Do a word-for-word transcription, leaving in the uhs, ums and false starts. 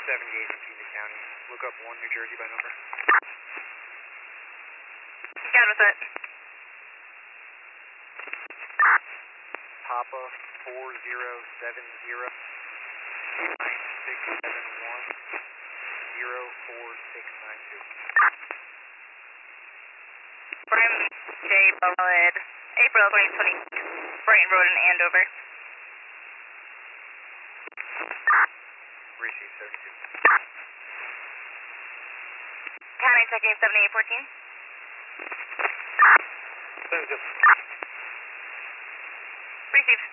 seventy-eight from Phoenix County. Look up one New Jersey by number. Got with it. Papa four zero seven zero nine six seven one zero four six nine two. Prime J Ballad, April twenty twenty, Brighton Road in Andover. Receive seventy-two. County checking seventy-eight fourteen. seventy-two. Receive.